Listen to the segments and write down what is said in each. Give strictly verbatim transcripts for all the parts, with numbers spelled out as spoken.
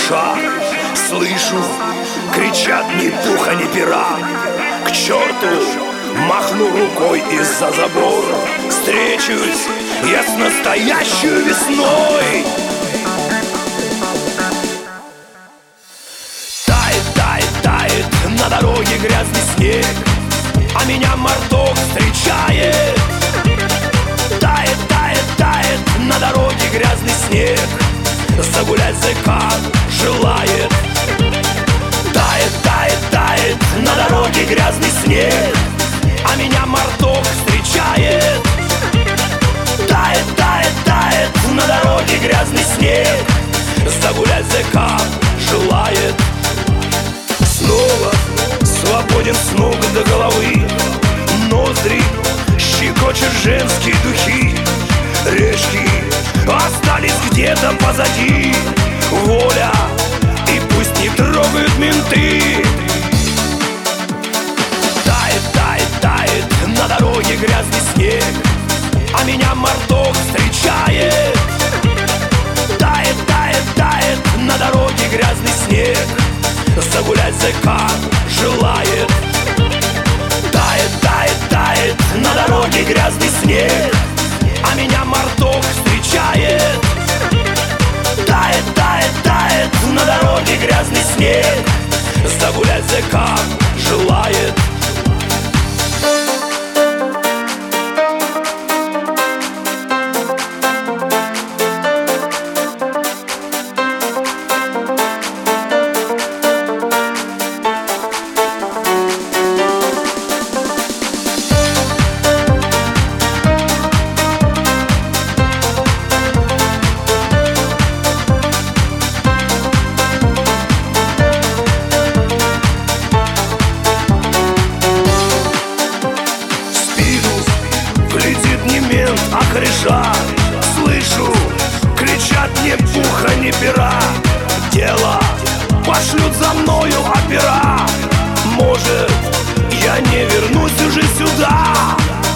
кореша. Слышу, кричат ни пуха, ни пера. К черту махну рукой из-за забора. Встречусь я с настоящей весной. Тает, тает, тает на дороге грязный снег, а меня марток встречает. Тает, тает, тает на дороге грязный снег, загулять зэка желает. Тает, тает, тает на дороге грязный снег, а меня марток встречает. Тает, тает, тает на дороге грязный снег, загулять зэка желает. Снова свободен с ног до головы, ноздри щекочут женские духи. Решки остались где-то позади, воля, и пусть не трогают менты. Тает, тает, тает на дороге грязный снег, а меня марток встречает. Тает, тает, тает на дороге грязный снег, загулять зэка желает. Тает, тает, тает на дороге грязный снег, а меня марток встречает. Тает, тает, тает на дороге грязный снег, загулять зэка желает. А кореша, слышу, кричат ни пуха, ни пера. Дело пошлют за мною опера. Может, я не вернусь уже сюда.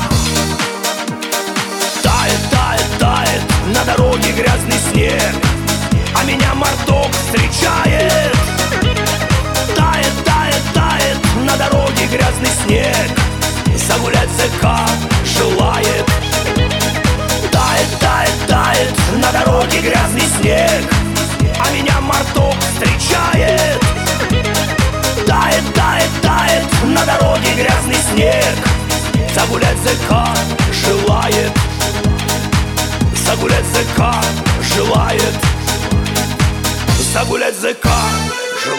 Тает, тает, тает на дороге грязный снег, а меня марток встречает. Тает, тает, тает на дороге грязный снег, загулять зэка желает. Тает, тает, тает на дороге грязный снег, а меня марток встречает. Тает, тает, тает на дороге грязный снег, загулять зэка желает. Загулять зэка желает. Загулять зэка